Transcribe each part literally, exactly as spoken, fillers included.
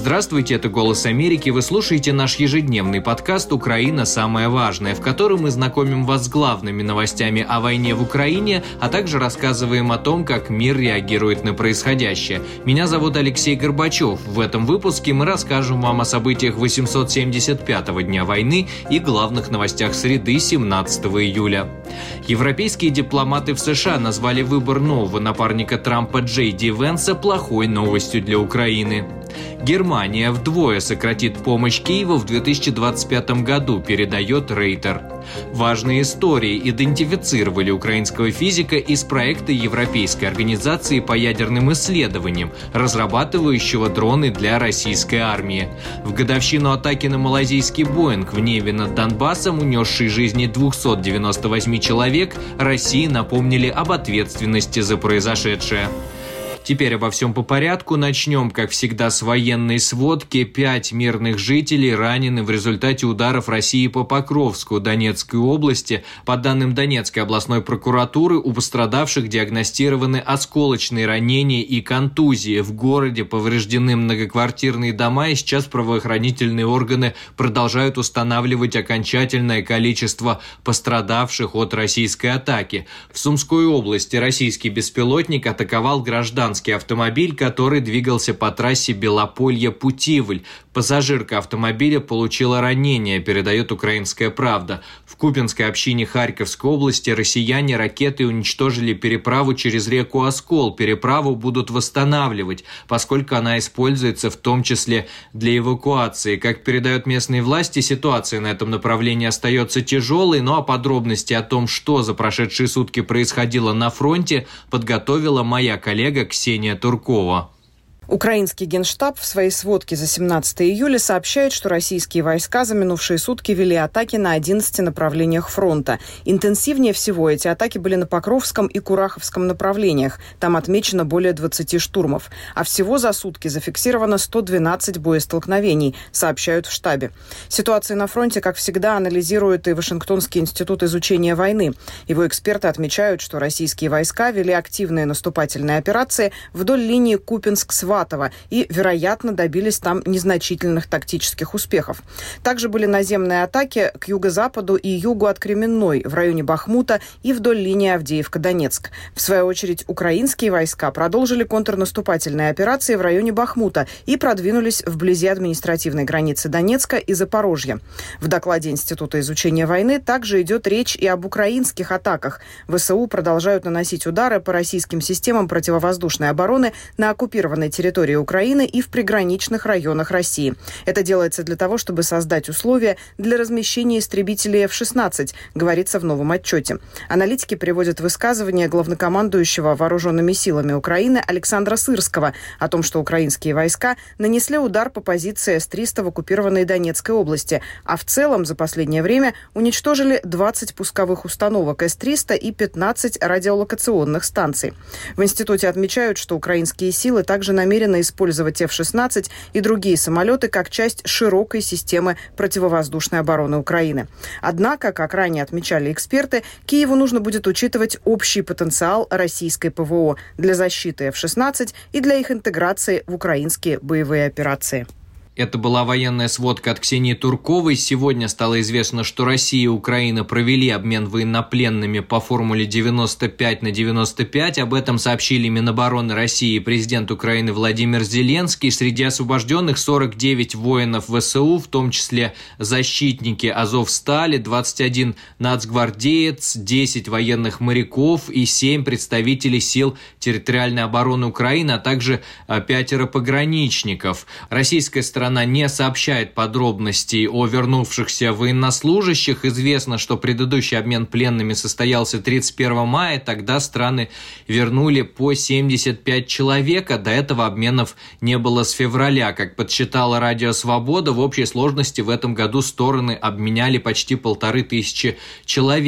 Здравствуйте, это «Голос Америки». Вы слушаете наш ежедневный подкаст «Украина. Самое важное», в котором мы знакомим вас с главными новостями о войне в Украине, а также рассказываем о том, как мир реагирует на происходящее. Меня зовут Алексей Горбачев. В этом выпуске мы расскажем вам о событиях восемьсот семьдесят пятого дня войны и главных новостях среды семнадцатого июля. Европейские дипломаты в США назвали выбор нового напарника Трампа Джей Ди Венса плохой новостью для Украины. Германия вдвое сократит помощь Киеву в две тысячи двадцать пятом году, передает Рейтер. Важные истории идентифицировали украинского физика из проекта Европейской организации по ядерным исследованиям, разрабатывающего дроны для российской армии. В годовщину атаки на малайзийский Боинг в небе над Донбассом, унесшей жизни двухсот девяноста восьми человек, России напомнили об ответственности за произошедшее. Теперь обо всем по порядку. Начнем, как всегда, с военной сводки. Пять мирных жителей ранены в результате ударов России по Покровску, Донецкой области. По данным Донецкой областной прокуратуры, у пострадавших диагностированы осколочные ранения и контузии. В городе повреждены многоквартирные дома, и сейчас правоохранительные органы продолжают устанавливать окончательное количество пострадавших от российской атаки. В Сумской области российский беспилотник атаковал граждан автомобиль, который двигался по трассе Белополье-Путивль. Пассажирка автомобиля получила ранение, передает «Украинская правда». В Купинской общине Харьковской области россияне ракетой уничтожили переправу через реку Оскол. Переправу будут восстанавливать, поскольку она используется в том числе для эвакуации. Как передают местные власти, ситуация на этом направлении остается тяжелой, ну а подробности о том, что за прошедшие сутки происходило на фронте, подготовила моя коллега Ксения Туркова. Украинский генштаб в своей сводке за семнадцатое июля сообщает, что российские войска за минувшие сутки вели атаки на одиннадцати направлениях фронта. Интенсивнее всего эти атаки были на Покровском и Кураховском направлениях. Там отмечено более двадцати штурмов. А всего за сутки зафиксировано сто двенадцать боестолкновений, сообщают в штабе. Ситуацию на фронте, как всегда, анализирует и Вашингтонский институт изучения войны. Его эксперты отмечают, что российские войска вели активные наступательные операции вдоль линии Купинск-Сватово и, вероятно, добились там незначительных тактических успехов. Также были наземные атаки к юго-западу и югу от Кременной, в районе Бахмута и вдоль линии Авдеевка-Донецк. В свою очередь, украинские войска продолжили контрнаступательные операции в районе Бахмута и продвинулись вблизи административной границы Донецка и Запорожья. В докладе Института изучения войны также идет речь и об украинских атаках. ВСУ продолжают наносить удары по российским системам противовоздушной обороны на оккупированной территории территории Украины и в приграничных районах России. Это делается для того, чтобы создать условия для размещения истребителей эф шестнадцать, говорится в новом отчете. Аналитики приводят высказывание главнокомандующего вооруженными силами Украины Александра Сырского о том, что украинские войска нанесли удар по позиции эс триста в оккупированной Донецкой области, а в целом за последнее время уничтожили двадцать пусковых установок эс триста и пятнадцать радиолокационных станций. В институте отмечают, что украинские силы также намерены намерена использовать эф шестнадцать и другие самолеты как часть широкой системы противовоздушной обороны Украины. Однако, как ранее отмечали эксперты, Киеву нужно будет учитывать общий потенциал российской ПВО для защиты эф шестнадцать и для их интеграции в украинские боевые операции. Это была военная сводка от Ксении Турковой. Сегодня стало известно, что Россия и Украина провели обмен военнопленными по формуле девяносто пять на девяносто пять. Об этом сообщили Минобороны России и президент Украины Владимир Зеленский. Среди освобожденных сорок девять воинов ВСУ, в том числе защитники Азовстали, двадцать один нацгвардеец, десять военных моряков и семь представителей сил территориальной обороны Украины, а также пятеро пограничников. Российская сторона Страна не сообщает подробностей о вернувшихся военнослужащих. Известно, что предыдущий обмен пленными состоялся тридцать первого мая. Тогда страны вернули по семьдесят пять человек, а до этого обменов не было с февраля. Как подсчитала Радио Свобода, в общей сложности в этом году стороны обменяли почти полторы тысячи человек.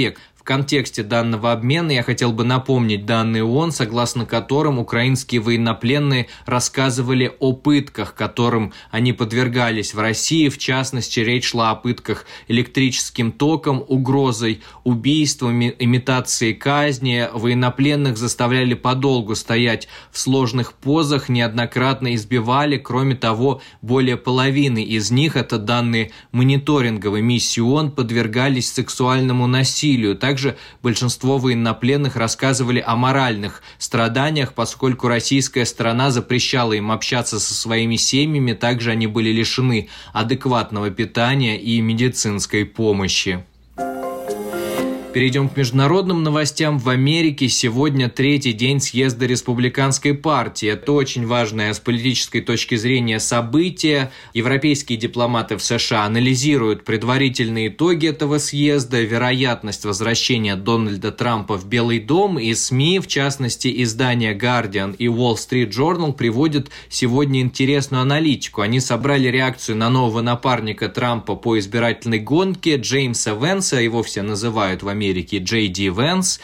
В контексте данного обмена я хотел бы напомнить данные ООН, согласно которым украинские военнопленные рассказывали о пытках, которым они подвергались в России. В частности, речь шла о пытках электрическим током, угрозой убийствами, имитацией казни. Военнопленных заставляли подолгу стоять в сложных позах, неоднократно избивали. Кроме того, более половины из них, это данные мониторинговой миссии ООН, подвергались сексуальному насилию. Также большинство военнопленных рассказывали о моральных страданиях, поскольку российская сторона запрещала им общаться со своими семьями. Также они были лишены адекватного питания и медицинской помощи. Перейдем к международным новостям. В Америке сегодня третий день съезда Республиканской партии. Это очень важное с политической точки зрения событие. Европейские дипломаты в США анализируют предварительные итоги этого съезда, вероятность возвращения Дональда Трампа в Белый дом, и СМИ, в частности издания Guardian и Wall Street Journal, приводят сегодня интересную аналитику. Они собрали реакцию на нового напарника Трампа по избирательной гонке Джеймса Венса, его все называют в Америке Америки Джей Ди Венс.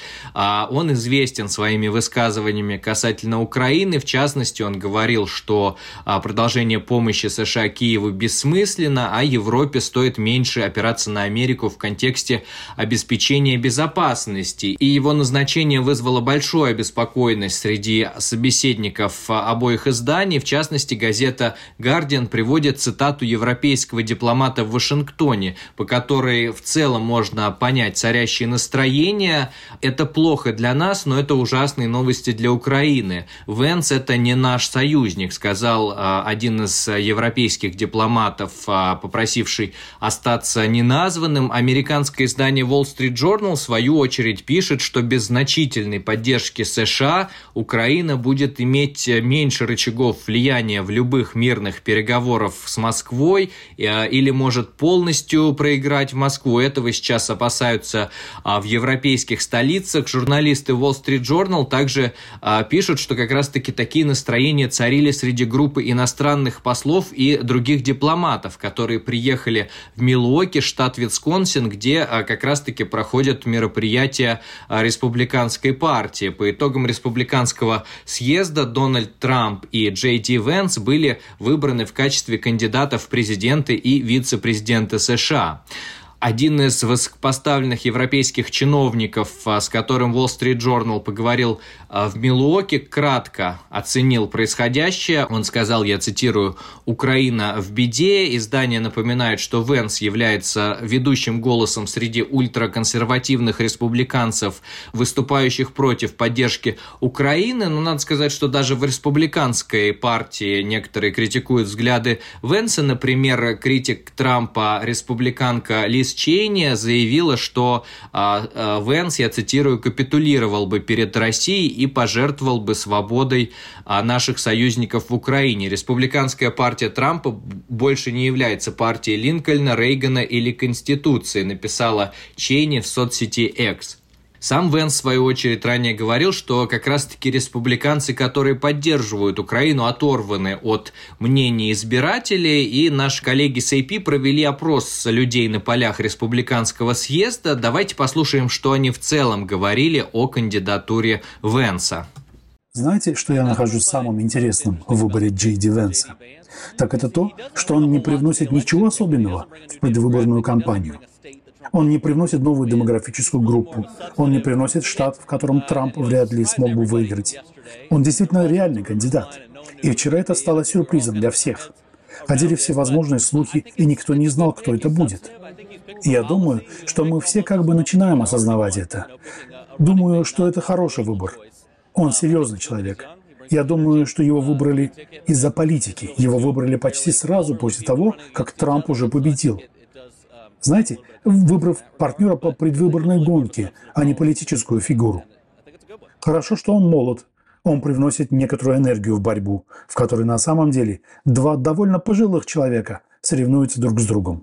Он известен своими высказываниями касательно Украины. В частности, он говорил, что продолжение помощи США Киеву бессмысленно, а Европе стоит меньше опираться на Америку в контексте обеспечения безопасности. И его назначение вызвало большую обеспокоенность среди собеседников обоих изданий. В частности, газета Guardian приводит цитату европейского дипломата в Вашингтоне, по которой в целом можно понять царящие настроение. Это плохо для нас, но это ужасные новости для Украины. Венс – это не наш союзник, сказал а, один из европейских дипломатов, а, попросивший остаться неназванным. Американское издание Wall Street Journal, в свою очередь, пишет, что без значительной поддержки США Украина будет иметь меньше рычагов влияния в любых мирных переговорах с Москвой а, или может полностью проиграть в Москву. Этого сейчас опасаются в европейских столицах. Журналисты Wall Street Journal также а, пишут, что как раз-таки такие настроения царили среди группы иностранных послов и других дипломатов, которые приехали в Милуоки, штат Висконсин, где а, как раз-таки проходят мероприятия а, республиканской партии. По итогам республиканского съезда Дональд Трамп и Джей Ди Венс были выбраны в качестве кандидатов в президенты и вице-президенты США. Один из высокопоставленных европейских чиновников, с которым Wall Street Journal поговорил в Милуоки, кратко оценил происходящее. Он сказал, я цитирую, «Украина в беде». Издание напоминает, что Венс является ведущим голосом среди ультраконсервативных республиканцев, выступающих против поддержки Украины. Но надо сказать, что даже в республиканской партии некоторые критикуют взгляды Венса. Например, критик Трампа, республиканка Лиз Чейни, заявила, что а, а, Венс, я цитирую, капитулировал бы перед Россией и пожертвовал бы свободой а, наших союзников в Украине. Республиканская партия Трампа больше не является партией Линкольна, Рейгана или Конституции, написала Чейни в соцсети X. Сам Венс, в свою очередь, ранее говорил, что как раз-таки республиканцы, которые поддерживают Украину, оторваны от мнений избирателей, и наши коллеги с эй пи провели опрос людей на полях республиканского съезда. Давайте послушаем, что они в целом говорили о кандидатуре Венса. Знаете, что я нахожу самым интересным в выборе Джей Ди Венса? Так это то, что он не привносит ничего особенного в предвыборную кампанию. Он не привносит новую демографическую группу. Он не приносит штат, в котором Трамп вряд ли смог бы выиграть. Он действительно реальный кандидат. И вчера это стало сюрпризом для всех. Ходили всевозможные слухи, и никто не знал, кто это будет. И я думаю, что мы все как бы начинаем осознавать это. Думаю, что это хороший выбор. Он серьезный человек. Я думаю, что его выбрали из-за политики. Его выбрали почти сразу после того, как Трамп уже победил. Знаете, выбрав партнера по предвыборной гонке, а не политическую фигуру. Хорошо, что он молод. Он привносит некоторую энергию в борьбу, в которой на самом деле два довольно пожилых человека соревнуются друг с другом.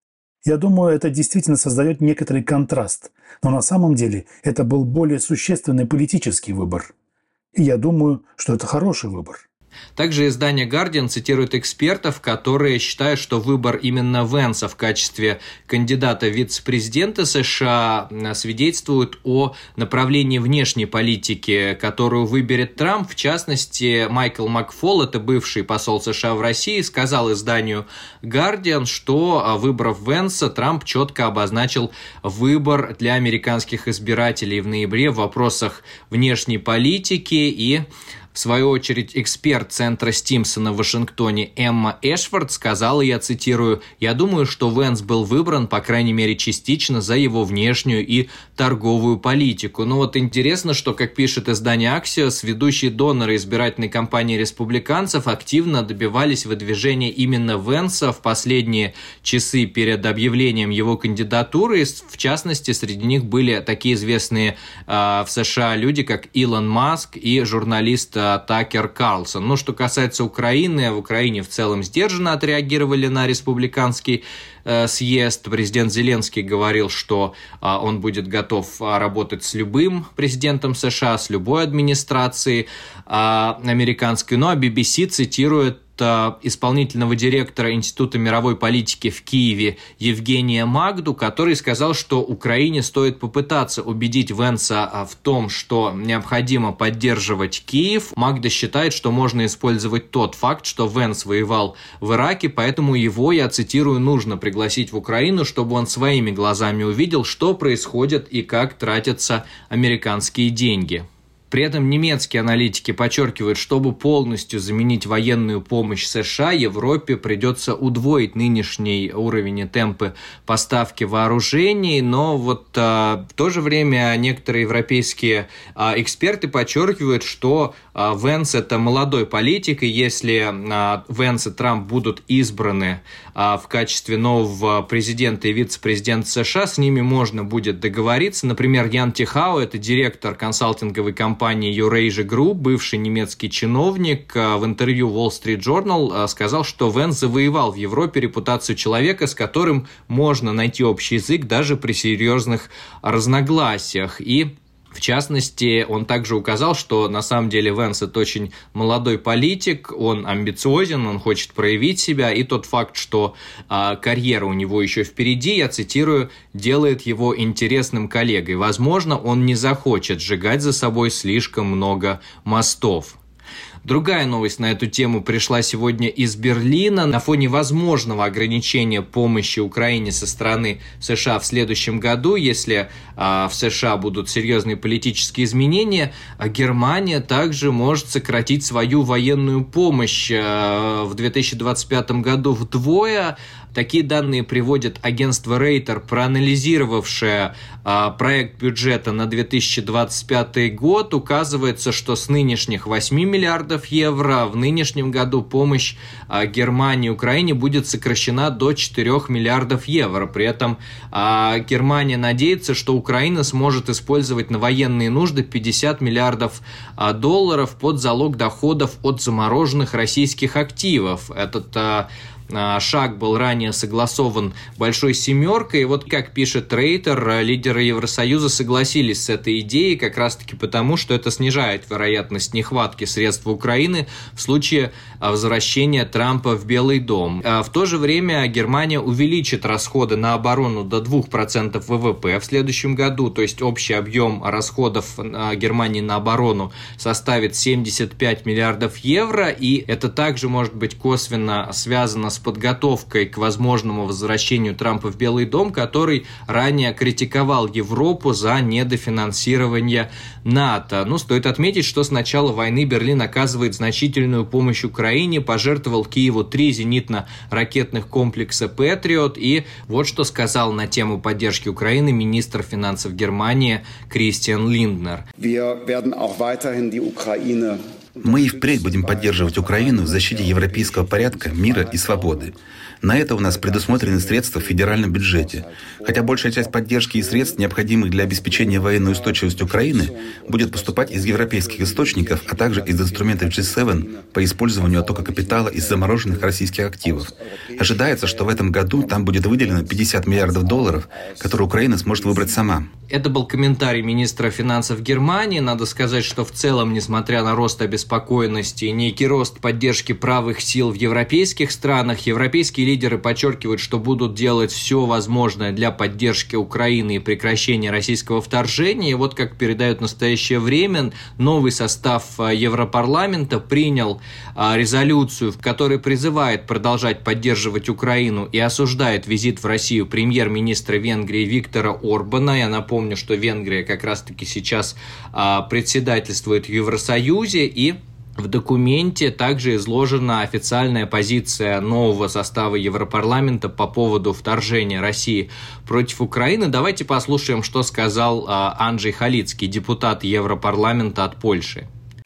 Я думаю, это действительно создает некоторый контраст, но на самом деле это был более существенный политический выбор. И я думаю, что это хороший выбор. Также издание «Гардиан» цитирует экспертов, которые считают, что выбор именно Венса в качестве кандидата в вице-президента США свидетельствует о направлении внешней политики, которую выберет Трамп. В частности, Майкл Макфол, это бывший посол США в России, сказал изданию «Гардиан», что, выбрав Венса, Трамп четко обозначил выбор для американских избирателей в ноябре в вопросах внешней политики. И в свою очередь, эксперт Центра Стимсона в Вашингтоне Эмма Эшфорд сказала, я цитирую, «Я думаю, что Венс был выбран, по крайней мере, частично за его внешнюю и торговую политику». Ну вот интересно, что, как пишет издание Axios, ведущие доноры избирательной кампании республиканцев активно добивались выдвижения именно Венса в последние часы перед объявлением его кандидатуры. В частности, среди них были такие известные э, в США люди, как Илон Маск и журналист Такер Карлсон. Ну, что касается Украины, в Украине в целом сдержанно отреагировали на республиканский э, съезд. Президент Зеленский говорил, что э, он будет готов э, работать с любым президентом США, с любой администрацией э, американской. Ну, а би би си цитирует исполнительного директора Института мировой политики в Киеве Евгения Магду, который сказал, что Украине стоит попытаться убедить Венса в том, что необходимо поддерживать Киев. Магда считает, что можно использовать тот факт, что Венс воевал в Ираке, поэтому его, я цитирую, нужно пригласить в Украину, чтобы он своими глазами увидел, что происходит и как тратятся американские деньги. При этом немецкие аналитики подчеркивают, чтобы полностью заменить военную помощь США, Европе придется удвоить нынешний уровень и темпы поставки вооружений, но вот а, в то же время некоторые европейские а, эксперты подчеркивают, что а, Венс – это молодой политик, и если а, Венс и Трамп будут избраны а, в качестве нового президента и вице-президента США, с ними можно будет договориться. Например, Ян Тихау – это директор консалтинговой компании компании Eurasia Group, бывший немецкий чиновник, в интервью Wall Street Journal сказал, что Венс завоевал в Европе репутацию человека, с которым можно найти общий язык даже при серьезных разногласиях. И в частности, он также указал, что на самом деле Венс – это очень молодой политик, он амбициозен, он хочет проявить себя, и тот факт, что а, карьера у него еще впереди, я цитирую, делает его интересным коллегой. Возможно, он не захочет сжигать за собой слишком много мостов. Другая новость на эту тему пришла сегодня из Берлина. На фоне возможного ограничения помощи Украине со стороны США в следующем году, если а, в США будут серьезные политические изменения, а Германия также может сократить свою военную помощь а, в две тысячи двадцать пятом году вдвое. Такие данные приводит агентство Рейтер, проанализировавшее а, проект бюджета на две тысячи двадцать пятый год. Указывается, что с нынешних восьми миллиардов евро в нынешнем году помощь а, Германии и Украине будет сокращена до четырёх миллиардов евро. При этом а, Германия надеется, что Украина сможет использовать на военные нужды пятьдесят миллиардов а, долларов под залог доходов от замороженных российских активов. Этот а, шаг был ранее согласован Большой Семеркой. И вот, как пишет Рейтер, лидеры Евросоюза согласились с этой идеей как раз-таки потому, что это снижает вероятность нехватки средств Украины в случае возвращения Трампа в Белый дом. В то же время Германия увеличит расходы на оборону до двух процентов вэ вэ пэ в следующем году, то есть общий объем расходов Германии на оборону составит семьдесят пять миллиардов евро, и это также может быть косвенно связано с подготовкой к возможному возвращению Трампа в Белый дом, который ранее критиковал Европу за недофинансирование НАТО. Ну, стоит отметить, что с начала войны Берлин оказывает значительную помощь Украине, пожертвовал Киеву три зенитно-ракетных комплекса «Патриот», и вот что сказал на тему поддержки Украины министр финансов Германии Кристиан Линднер. Мы и впредь будем поддерживать Украину в защите европейского порядка, мира и свободы. На это у нас предусмотрены средства в федеральном бюджете. Хотя большая часть поддержки и средств, необходимых для обеспечения военной устойчивости Украины, будет поступать из европейских источников, а также из инструментов джи семь по использованию оттока капитала из замороженных российских активов. Ожидается, что в этом году там будет выделено пятьдесят миллиардов долларов, которые Украина сможет выбрать сама. Это был комментарий министра финансов Германии. Надо сказать, что в целом, несмотря на рост обеспечения обеспокоенность и некий рост поддержки правых сил в европейских странах. Европейские лидеры подчеркивают, что будут делать все возможное для поддержки Украины и прекращения российского вторжения. И вот как передают в настоящее время, новый состав Европарламента принял резолюцию, в которой призывает продолжать поддерживать Украину и осуждает визит в Россию премьер-министра Венгрии Виктора Орбана. Я напомню, что Венгрия как раз-таки сейчас а, председательствует в Евросоюзе, и в документе также изложена официальная позиция нового состава Европарламента по поводу вторжения России против Украины. Давайте послушаем, что сказал а, Анджей Халицкий, депутат Европарламента от Польши.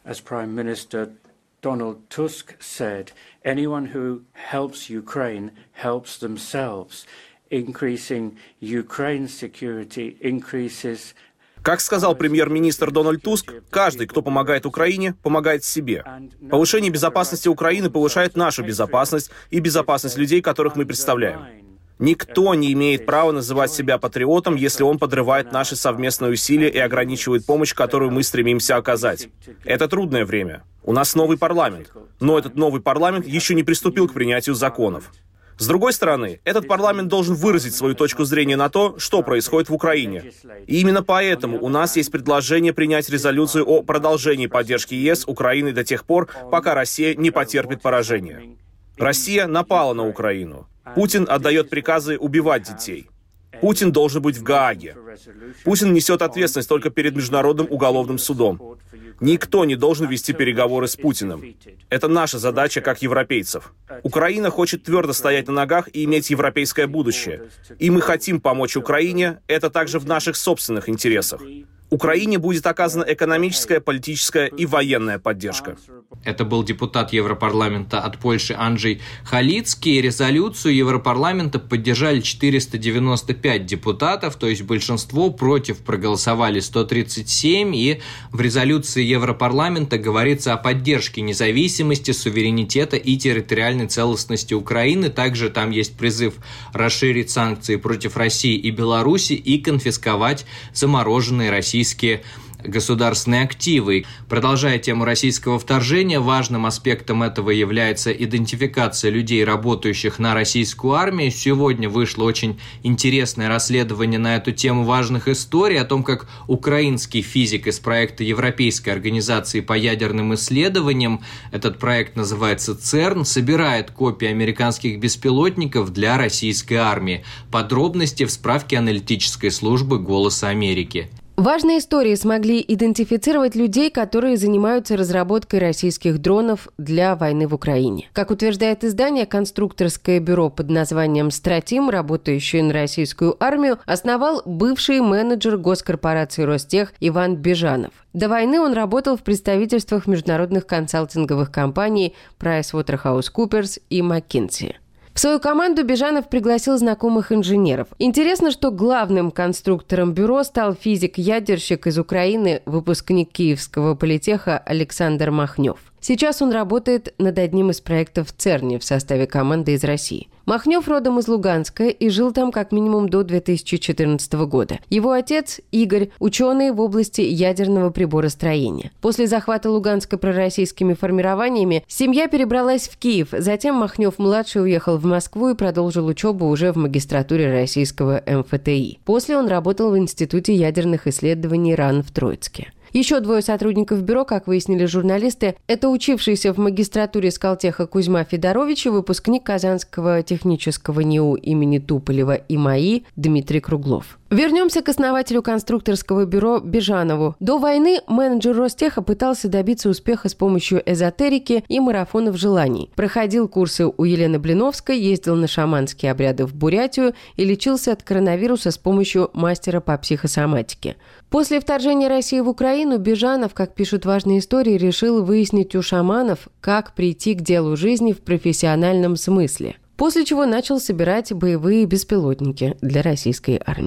Donald Tusk said, anyone who helps Ukraine helps themselves. Increasing Ukraine's security increases. Как сказал премьер-министр Дональд Туск, каждый, кто помогает Украине, помогает себе. Повышение безопасности Украины повышает нашу безопасность и безопасность людей, которых мы представляем. Никто не имеет права называть себя патриотом, если он подрывает наши совместные усилия и ограничивает помощь, которую мы стремимся оказать. Это трудное время. У нас новый парламент, но этот новый парламент еще не приступил к принятию законов. С другой стороны, этот парламент должен выразить свою точку зрения на то, что происходит в Украине. И именно поэтому у нас есть предложение принять резолюцию о продолжении поддержки ЕС Украины до тех пор, пока Россия не потерпит поражения. Россия напала на Украину. Путин отдает приказы убивать детей. Путин должен быть в Гааге. Путин несет ответственность только перед Международным уголовным судом. Никто не должен вести переговоры с Путиным. Это наша задача как европейцев. Украина хочет твердо стоять на ногах и иметь европейское будущее. И мы хотим помочь Украине, это также в наших собственных интересах. Украине будет оказана экономическая, политическая и военная поддержка. Это был депутат Европарламента от Польши Анджей Халицкий. Резолюцию Европарламента поддержали четыреста девяносто пять депутатов, то есть большинство, против проголосовали сто тридцать семь, и в резолюции Европарламента говорится о поддержке независимости, суверенитета и территориальной целостности Украины. Также там есть призыв расширить санкции против России и Беларуси и конфисковать замороженные российские государственные активы. Продолжая тему российского вторжения, важным аспектом этого является идентификация людей, работающих на российскую армию. Сегодня вышло очень интересное расследование на эту тему важных историй о том, как украинский физик из проекта Европейской организации по ядерным исследованиям, этот проект называется ЦЕРН, собирает копии американских беспилотников для российской армии. Подробности в справке аналитической службы «Голоса Америки». Важные истории смогли идентифицировать людей, которые занимаются разработкой российских дронов для войны в Украине. Как утверждает издание, конструкторское бюро под названием «Стратим», работающее на российскую армию, основал бывший менеджер госкорпорации «Ростех» Иван Бежанов. До войны он работал в представительствах международных консалтинговых компаний PricewaterhouseCoopers и McKinsey. В свою команду Бежанов пригласил знакомых инженеров. Интересно, что главным конструктором бюро стал физик-ядерщик из Украины, выпускник Киевского политеха Александр Махнев. Сейчас он работает над одним из проектов в ЦЕРНе в составе команды из России. Махнев родом из Луганска и жил там как минимум до две тысячи четырнадцатого года. Его отец Игорь – ученый в области ядерного приборостроения. После захвата Луганска пророссийскими формированиями семья перебралась в Киев. Затем Махнев-младший уехал в Москву и продолжил учебу уже в магистратуре российского эм эф тэ и. После он работал в Институте ядерных исследований РАН в Троицке. Еще двое сотрудников бюро, как выяснили журналисты, это учившийся в магистратуре Скалтеха Кузьма Федорович и выпускник Казанского технического НИУ имени Туполева и МАИ Дмитрий Круглов. Вернемся к основателю конструкторского бюро Бежанову. До войны менеджер Ростеха пытался добиться успеха с помощью эзотерики и марафонов желаний. Проходил курсы у Елены Блиновской, ездил на шаманские обряды в Бурятию и лечился от коронавируса с помощью мастера по психосоматике. После вторжения России в Украину Бежанов, как пишут важные истории, решил выяснить у шаманов, как прийти к делу жизни в профессиональном смысле. После чего начал собирать боевые беспилотники для российской армии.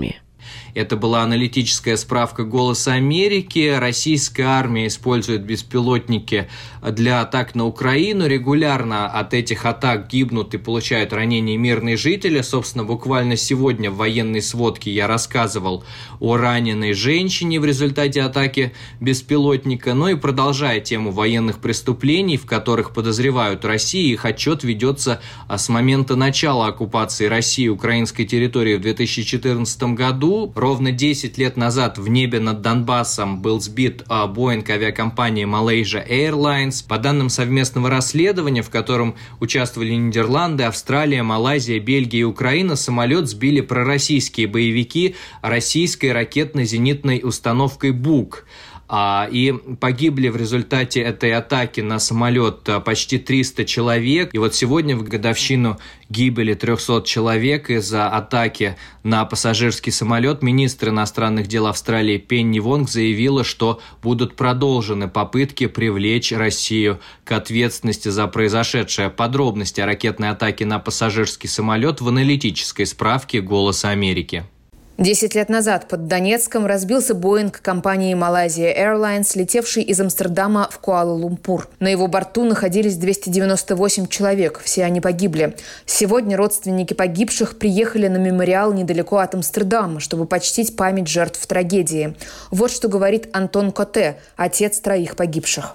Это была аналитическая справка «Голоса Америки». Российская армия использует беспилотники для атак на Украину. Регулярно от этих атак гибнут и получают ранения мирные жители. Собственно, буквально сегодня в военной сводке я рассказывал о раненой женщине в результате атаки беспилотника. Ну и продолжая тему военных преступлений, в которых подозревают Россию, их отчет ведется с момента начала оккупации России украинской территории в две тысячи четырнадцатом году. Ровно десять лет назад в небе над Донбассом был сбит Боинг авиакомпании Malaysia Airlines. По данным совместного расследования, в котором участвовали Нидерланды, Австралия, Малайзия, Бельгия и Украина, самолет сбили пророссийские боевики российской ракетно-зенитной установкой «Бук». И погибли в результате этой атаки на самолет почти триста человек. И вот сегодня, в годовщину гибели трехсот человек из-за атаки на пассажирский самолет, министр иностранных дел Австралии Пенни Вонг заявила, что будут продолжены попытки привлечь Россию к ответственности за произошедшее. Подробности о ракетной атаке на пассажирский самолет в аналитической справке «Голоса Америки». Десять лет назад под Донецком разбился Боинг компании Malaysia Airlines, летевший из Амстердама в Куала-Лумпур. На его борту находились двести девяносто восемь человек, все они погибли. Сегодня родственники погибших приехали на мемориал недалеко от Амстердама, чтобы почтить память жертв трагедии. Вот что говорит Антон Коте, отец троих погибших.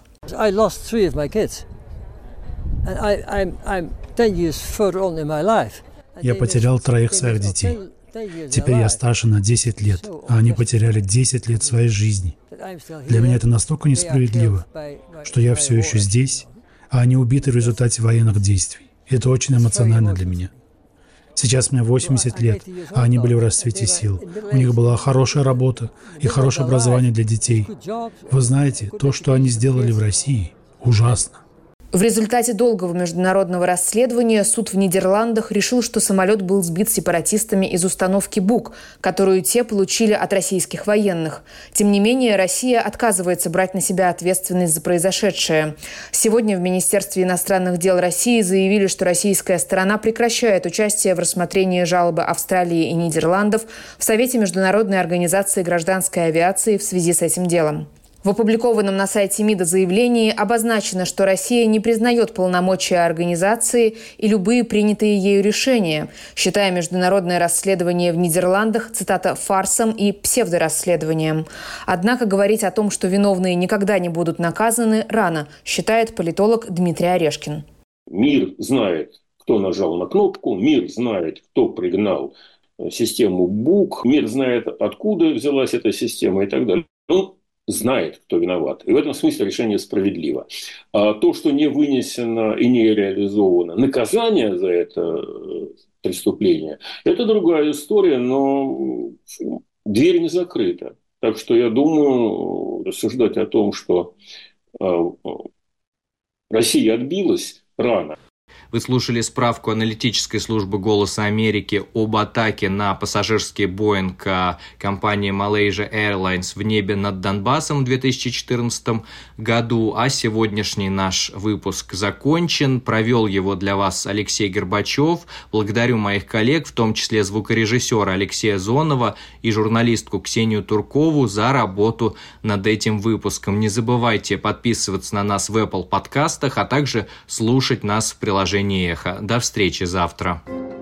Я потерял троих своих детей. Теперь я старше на десять лет, а они потеряли десять лет своей жизни. Для меня это настолько несправедливо, что я все еще здесь, а они убиты в результате военных действий. Это очень эмоционально для меня. Сейчас мне восемьдесят лет, а они были в расцвете сил. У них была хорошая работа и хорошее образование для детей. Вы знаете, то, что они сделали в России, ужасно. В результате долгого международного расследования суд в Нидерландах решил, что самолет был сбит сепаратистами из установки «Бук», которую те получили от российских военных. Тем не менее, Россия отказывается брать на себя ответственность за произошедшее. Сегодня в Министерстве иностранных дел России заявили, что российская сторона прекращает участие в рассмотрении жалобы Австралии и Нидерландов в Совете Международной организации гражданской авиации в связи с этим делом. В опубликованном на сайте МИДа заявлении обозначено, что Россия не признает полномочия организации и любые принятые ею решения, считая международное расследование в Нидерландах, цитата, «фарсом и псевдорасследованием». Однако говорить о том, что виновные никогда не будут наказаны, рано, считает политолог Дмитрий Орешкин. Мир знает, кто нажал на кнопку, мир знает, кто пригнал систему БУК, мир знает, откуда взялась эта система и так далее. Ну, знает, кто виноват. И в этом смысле решение справедливо. А то, что не вынесено и не реализовано наказание за это преступление, это другая история, но дверь не закрыта. Так что я думаю, рассуждать о том, что Россия отбилась, рано. Вы слушали справку аналитической службы «Голоса Америки» об атаке на пассажирский Боинг компании Malaysia Airlines в небе над Донбассом в две тысячи четырнадцатом году. А сегодняшний наш выпуск закончен. Провел его для вас Алексей Горбачев. Благодарю моих коллег, в том числе звукорежиссера Алексея Зонова и журналистку Ксению Туркову за работу над этим выпуском. Не забывайте подписываться на нас в Apple подкастах, а также слушать нас в приложении «Эхо». До встречи завтра.